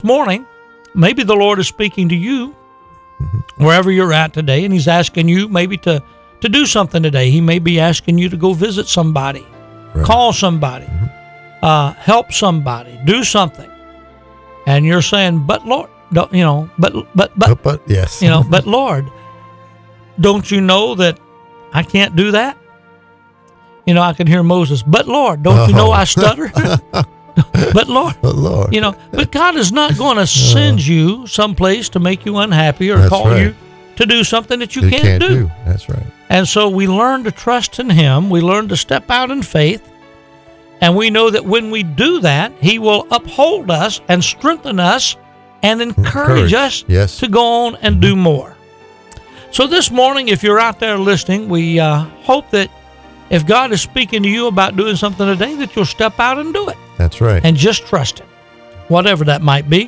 morning, maybe the Lord is speaking to you wherever you're at today, and he's asking you maybe to do something today. He may be asking you to go visit somebody, call somebody, help somebody, do something. And you're saying, but Lord, but yes, but Lord, don't you know that I can't do that? I can hear Moses, but Lord, don't you know I stutter? But Lord, but God is not going to send you someplace to make you unhappy or call you to do something that you can't do. That's right. And so we learn to trust in him. We learn to step out in faith. And we know that when we do that, he will uphold us and strengthen us and encourage us to go on and do more. So this morning, if you're out there listening, we hope that if God is speaking to you about doing something today, that you'll step out and do it. That's right. And just trust him, whatever that might be.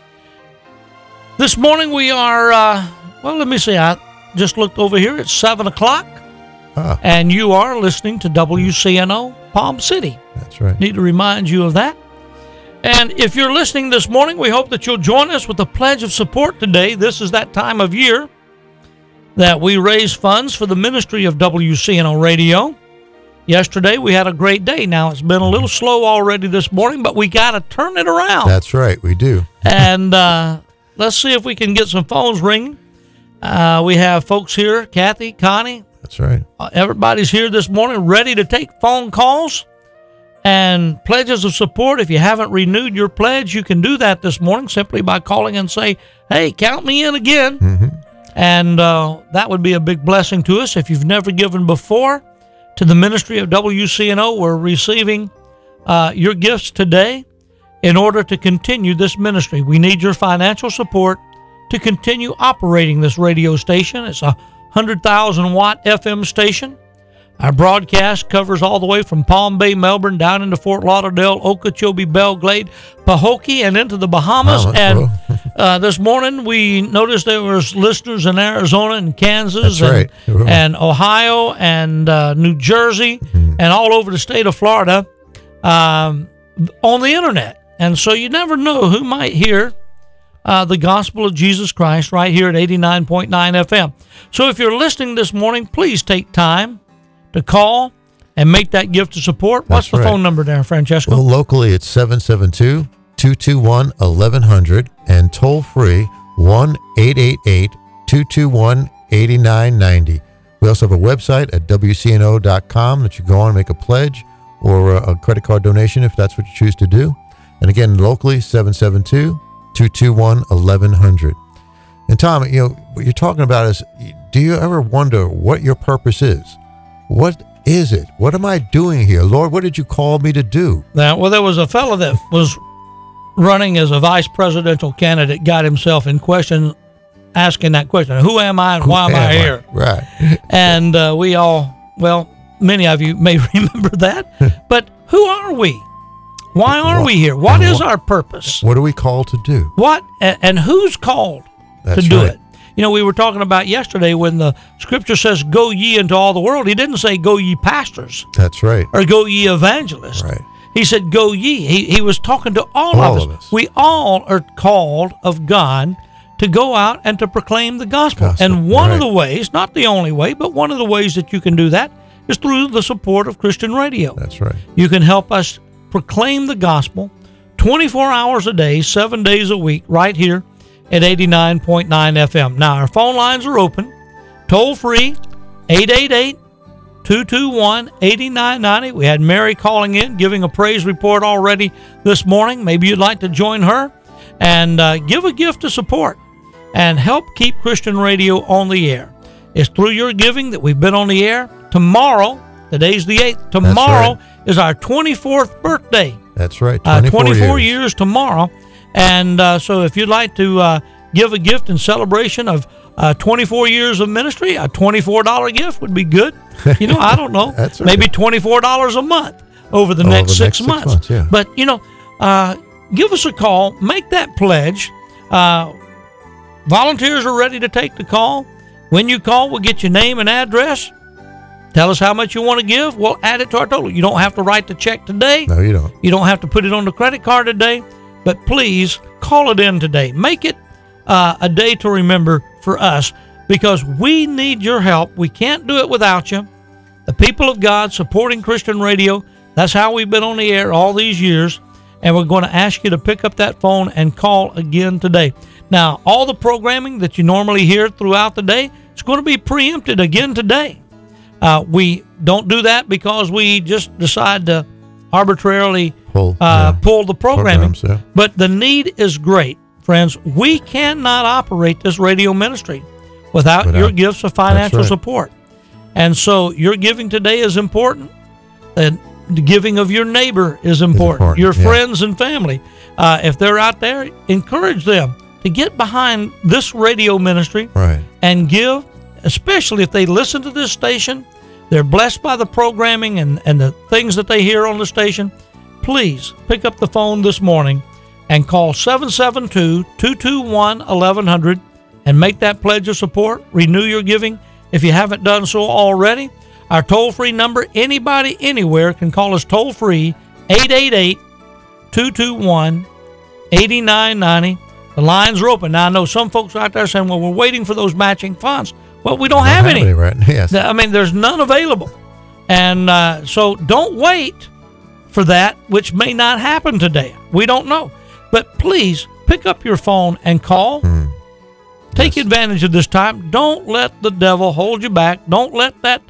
This morning we are, let me see, I just looked over here. It's 7 o'clock, and you are listening to WCNO Palm City. That's right. Need to remind you of that. And if you're listening this morning, we hope that you'll join us with a pledge of support today. This is that time of year that we raise funds for the ministry of WCNO Radio. Yesterday, we had a great day. Now, it's been a little slow already this morning, but we got to turn it around. That's right, we do. And let's see if we can get some phones ringing. We have folks here, Kathy, Connie. That's right. Everybody's here this morning ready to take phone calls and pledges of support. If you haven't renewed your pledge, you can do that this morning simply by calling and say, hey, count me in again. Mm-hmm. And that would be a big blessing to us. If you've never given before to the ministry of WCNO, we're receiving your gifts today in order to continue this ministry. We need your financial support to continue operating this radio station. It's a 100,000 watt FM station. Our broadcast covers all the way from Palm Bay, Melbourne, down into Fort Lauderdale, Okeechobee, Belglade, Pahokee, and into the Bahamas. And this morning we noticed there was listeners in Arizona and Kansas and Ohio and New Jersey and all over the state of Florida on the internet. And so you never know who might hear the gospel of Jesus Christ right here at 89.9 FM. So if you're listening this morning, please take time to call and make that gift of support. What's the phone number there, Francesco? Well, locally it's 772-221-1100 and toll free 1-888-221-8990. We also have a website at WCNO.com that you go on and make a pledge or a credit card donation if that's what you choose to do. And again, locally 772-221-1100. And Tom, what you're talking about is, do you ever wonder what your purpose is? What is it? What am I doing here? Lord, what did you call me to do? Now, well, there was a fellow that was running as a vice presidential candidate, got himself in question, asking that question, who am I and why am I here? Right. And we all, many of you may remember that, but who are we? Why are we here? What is our purpose? What are we called to do? What and who's called to do it? We were talking about yesterday when the scripture says, go ye into all the world. He didn't say, go ye pastors. That's right. Or go ye evangelists. Right. He said, go ye. He was talking to all of us. We all are called of God to go out and to proclaim the gospel. And one of the ways, not the only way, but one of the ways that you can do that is through the support of Christian Radio. That's right. You can help us proclaim the gospel 24 hours a day, 7 days a week, right here at 89.9 FM. Now, our phone lines are open, toll free, 888-221-8990. We had Mary calling in, giving a praise report already this morning. Maybe you'd like to join her and give a gift of support and help keep Christian Radio on the air. It's through your giving that we've been on the air. Tomorrow, today's the 8th, tomorrow is our 24th birthday. That's right, 24 years tomorrow. And so if you'd like to give a gift in celebration of 24 years of ministry, a $24 gift would be good. I don't know. That's maybe $24 a month over the next 6 months. Yeah. But, give us a call. Make that pledge. Volunteers are ready to take the call. When you call, we'll get your name and address. Tell us how much you want to give. We'll add it to our total. You don't have to write the check today. No, you don't. You don't have to put it on the credit card today. but please call it in today. Make it a day to remember for us, because we need your help. We can't do it without you. The people of God supporting Christian radio, that's how we've been on the air all these years, and we're going to ask you to pick up that phone and call again today. Now, all the programming that you normally hear throughout the day is going to be preempted again today. We don't do that because we just decide to arbitrarily pull the programming. But the need is great, friends. We cannot operate this radio ministry without your gifts of financial support. And so your giving today is important. And the giving of your neighbor is important. Your friends and family, if they're out there, encourage them to get behind this radio ministry and give, especially if they listen to this station, they're blessed by the programming and the things that they hear on the station. Please pick up the phone this morning and call 772-221-1100 and make that pledge of support. Renew your giving if you haven't done so already. Our toll-free number, anybody, anywhere can call us toll-free, 888-221-8990. The lines are open. Now, I know some folks out there saying, well, we're waiting for those matching funds. Well, we don't have any. Right? Yes. I mean, there's none available. And so don't wait for that, which may not happen today. We don't know. But please pick up your phone and call. Take advantage of this time. Don't let the devil hold you back. Don't let that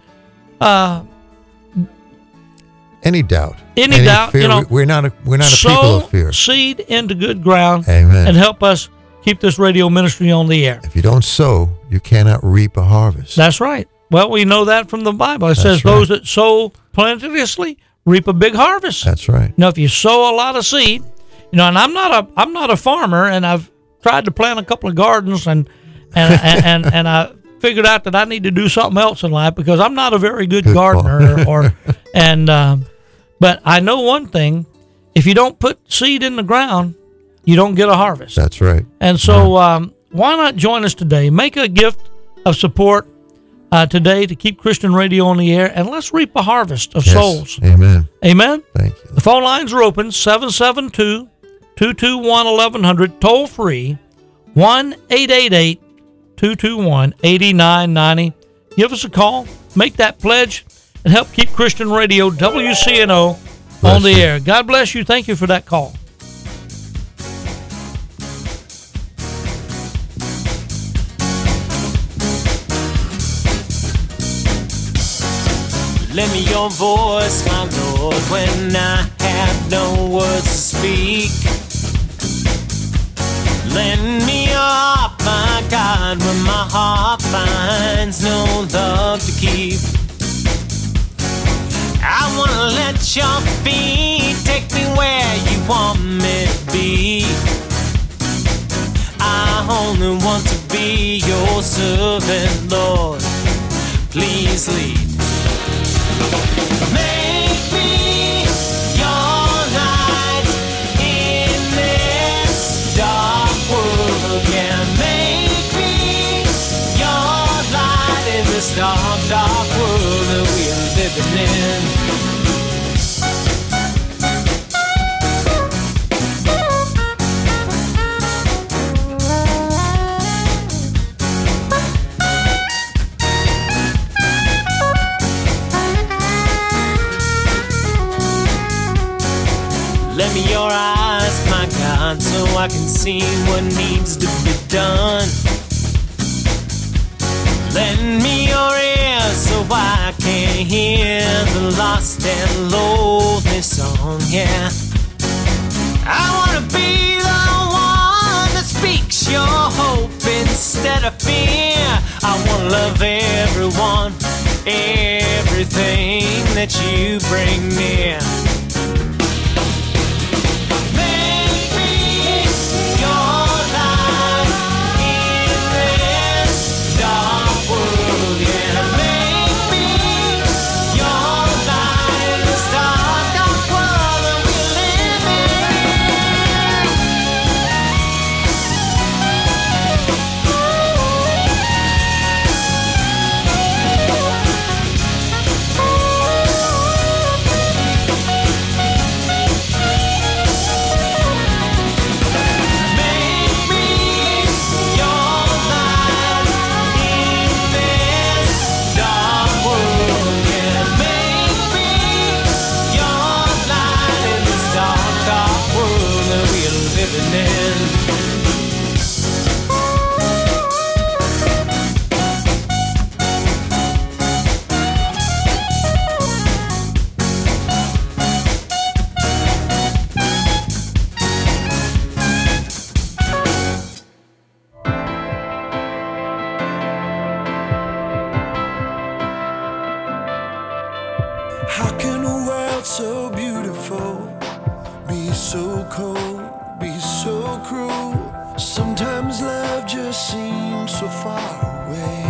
any doubt, fear. We're not a people of fear. Sow seed into good ground. Amen. And help us keep this radio ministry on the air. If you don't sow, you cannot reap a harvest. That's right. Well, we know that from the Bible. It says those that sow plenteously reap a big harvest. That's right. Now, if you sow a lot of seed, and I'm not a farmer, and I've tried to plant a couple of gardens, and I figured out that I need to do something else in life because I'm not a very good gardener. But I know one thing: if you don't put seed in the ground, you don't get a harvest. That's right. And so, why not join us today? Make a gift of support today to keep Christian radio on the air, and let's reap a harvest of souls. Amen. Amen. Thank you. The phone lines are open, 772-221-1100, toll free, 1-888-221-8990. Give us a call, make that pledge, and help keep Christian radio WCNO on the air. God bless you. Thank you for that call. Lend me your voice, my Lord, when I have no words to speak. Lend me your heart, my God, when my heart finds no love to keep. I want to let your feet take me where you want me to be. I only want to be your servant, Lord. Please lead. Make me your light in this dark world. Yeah, make me your light in this dark, dark world that we are living in. Lend me your eyes, my God, so I can see what needs to be done. Lend me your ears so I can hear the lost and lonely song, yeah. I want to be the one that speaks your hope instead of fear. I want to love everyone, everything that you bring near. How can a world so beautiful be so cold, be so cruel? Sometimes love just seems so far away.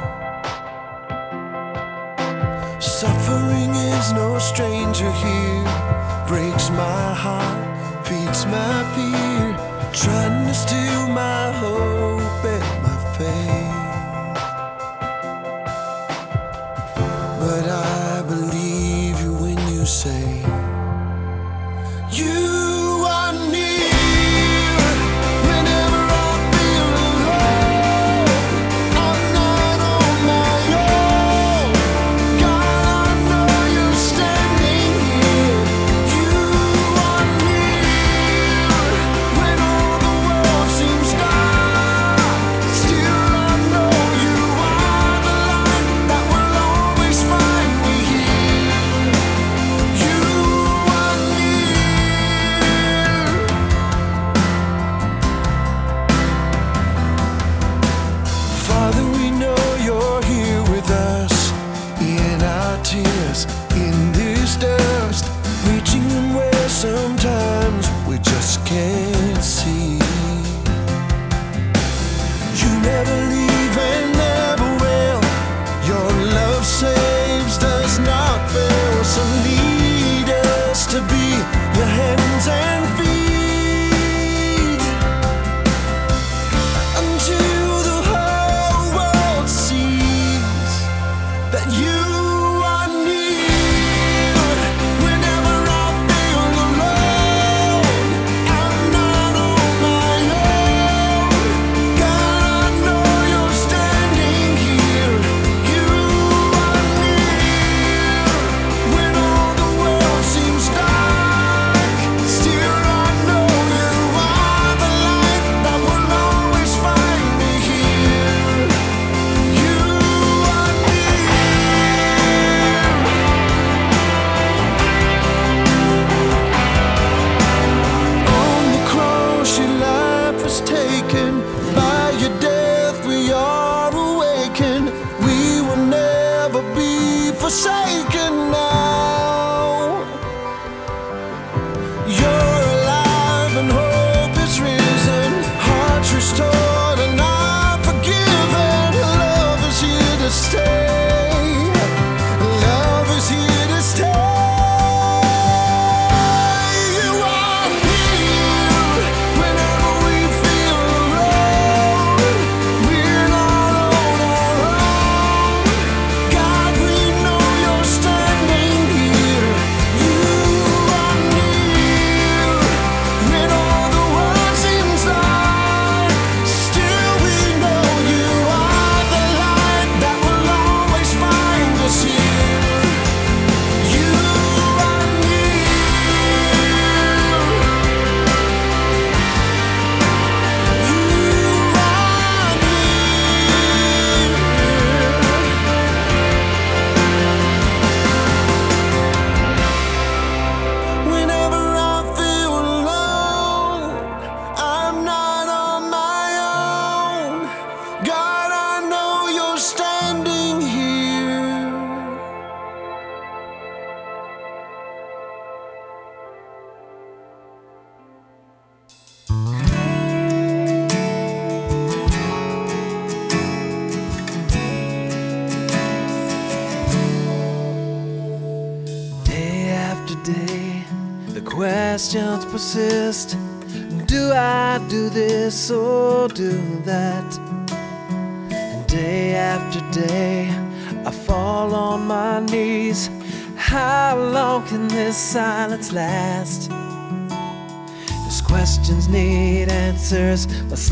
Suffering is no stranger here, breaks my heart, feeds my fear, trying to steal my hope and my faith. But I believe you when you say you are near. Whenever I feel alone, I'm not on my own. God, I know you're standing here. You are near. When all the world seems dark, still I know you are the light that will always find me here. You are near. Father, we know you're here with us, in our tears, in this dust, reaching in where sometimes we just can't see. You never leave and never will. Your love saves, does not fail. So lead us to be your hands and feet, until the whole world sees that you are near. Whenever I feel alone, I'm not on my own. God, I know you're standing here. You are near. When all the world seems dark, still I know you are the light that will always find me here. You are near. On the cross your life was taken, by your death we are awakened. We will never be forsaken now. You're alive and hope is risen, hearts restored and I'm forgiven. Love is here to stay. Love is here to stay. You are near. Whenever we feel alone, we're not on our own. God, we know you're standing here. You are near. When all the world seems dark, still we know you are the light that will always find us here. You are near. You are near. Whenever I feel alone, I'm not on my own. God, I know you're standing here. Day after day, the questions persist. Do I do this or do that? And day after day, I fall on my knees. How long can this silence last? These questions need answers, but